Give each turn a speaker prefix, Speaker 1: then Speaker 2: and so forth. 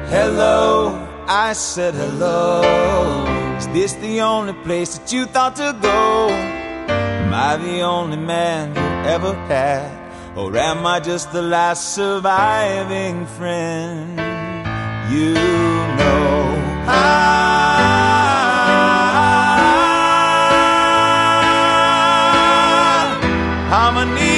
Speaker 1: Hello, I said hello. Is this the only place that you thought to go? Am I the only man you ever had? Or am I just the last surviving friend? You know I'm a